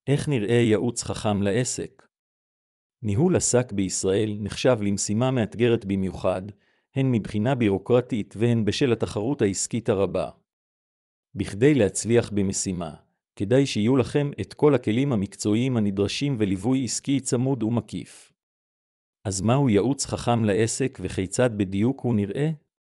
איך נראה ייעוץ חכם לעסק? ניהול עסק בישראל נחשב למשימה מאתגרת במיוחד, הן מבחינה בירוקרטית והן בשל התחרות העסקית הרבה. בכדי להצליח במשימה, כדאי שיהיו לכם את כל הכלים המקצועיים הנדרשים וליווי עסקי צמוד ומקיף. אז מהו ייעוץ חכם לעסק וכיצד בדיוק הוא נראה?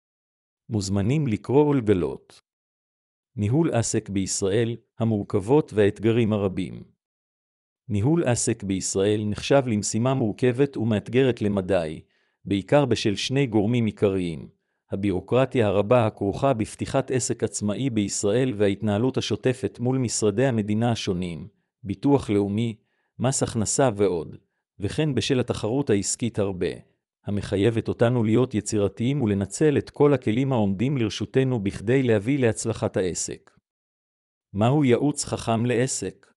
מוזמנים לקרוא ולגלות. ניהול עסק בישראל, המורכבות והאתגרים הרבים. ניהול עסק בישראל נחשב למשימה מורכבת ומאתגרת למדי, בעיקר בשל שני גורמים עיקריים: הבירוקרטיה הרבה הכרוכה בפתיחת עסק עצמאי בישראל וההתנהלות השוטפת מול משרדי המדינה השונים, ביטוח לאומי, מס הכנסה ועוד, וכן בשל התחרות העסקית הרבה, המחייבת אותנו להיות יצירתיים ולנצל את כל הכלים העומדים לרשותנו בכדי להביא להצלחת העסק. מהו ייעוץ חכם לעסק?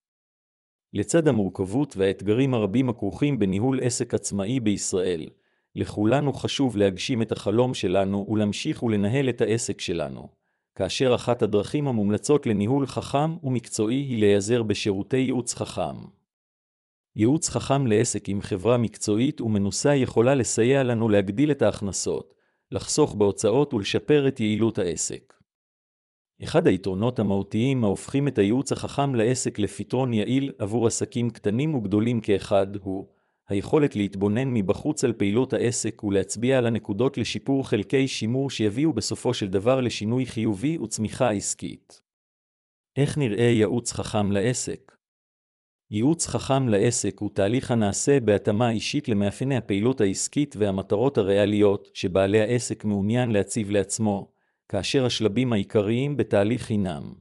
לצד המורכבות והאתגרים הרבים הכרוכים בניהול עסק עצמאי בישראל, לכולנו חשוב להגשים את החלום שלנו ולהמשיך ולנהל את העסק שלנו, כאשר אחת הדרכים המומלצות לניהול חכם ומקצועי היא להיעזר בשירותי ייעוץ חכם. ייעוץ חכם לעסק עם חברה מקצועית ומנוסה יכולה לסייע לנו להגדיל את ההכנסות, לחסוך בהוצאות ולשפר את יעילות העסק. אחד היתרונות המהותיים ההופכים את הייעוץ החכם לעסק לפתרון יעיל עבור עסקים קטנים וגדולים כאחד הוא היכולת להתבונן מבחוץ על פעילות העסק ולהצביע על הנקודות לשיפור חלקי שימור שיביאו בסופו של דבר לשינוי חיובי וצמיחה עסקית. איך נראה ייעוץ חכם לעסק? ייעוץ חכם לעסק הוא תהליך הנעשה בהתאמה אישית למאפייני הפעילות העסקית והמטרות הריאליות שבעלי העסק מעוניין להציב לעצמו, כאשר השלבים העיקריים בתהליך הינם: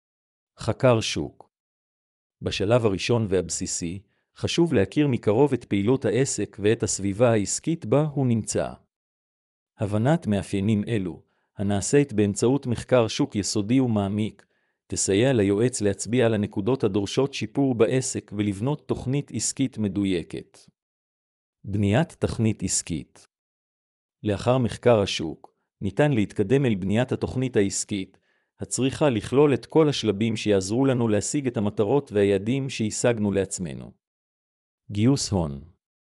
חקר שוק. בשלב הראשון והבסיסי, חשוב להכיר מקרוב את פעילות העסק ואת הסביבה העסקית בה הוא נמצא. הבנת מאפיינים אלו, הנעשית באמצעות מחקר שוק יסודי ומעמיק, תסייע ליועץ להצביע על הנקודות הדורשות שיפור בעסק ולבנות תוכנית עסקית מדויקת. בניית תוכנית עסקית. לאחר מחקר השוק, ניתן להתקדם אל בניית התוכנית העסקית, הצריכה לכלול את כל השלבים שיעזרו לנו להשיג את המטרות והיעדים שהשגנו לעצמנו. גיוס הון.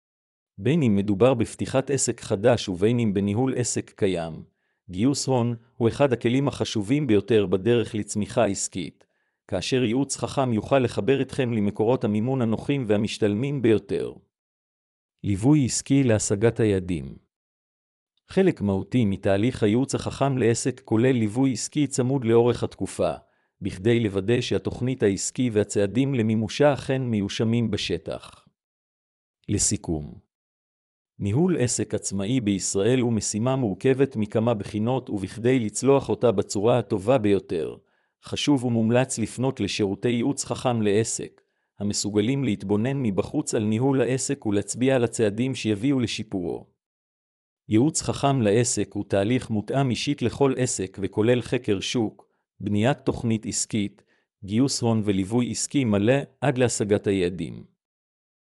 בין אם מדובר בפתיחת עסק חדש ובין אם בניהול עסק קיים, גיוס הון הוא אחד הכלים החשובים ביותר בדרך לצמיחה עסקית, כאשר ייעוץ חכם יוכל לחבר אתכם למקורות המימון הנוחים והמשתלמים ביותר. ליווי עסקי להשגת היעדים. חלק מהותי מתהליך הייעוץ החכם לעסק כולל ליווי עסקי צמוד לאורך התקופה, בכדי לוודא שהתוכנית העסקי והצעדים למימושה אכן מיושמים בשטח. לסיכום, ניהול עסק עצמאי בישראל הוא משימה מורכבת מכמה בחינות ובכדי לצלוח אותה בצורה הטובה ביותר, חשוב ומומלץ לפנות לשירותי ייעוץ חכם לעסק, המסוגלים להתבונן מבחוץ על ניהול העסק ולהצביע על הצעדים שיביאו לשיפורו. ייעוץ חכם לעסק הוא תהליך מותאם אישית לכל עסק וכולל חקר שוק, בניית תוכנית עסקית, גיוס הון וליווי עסקי מלא עד להשגת היעדים.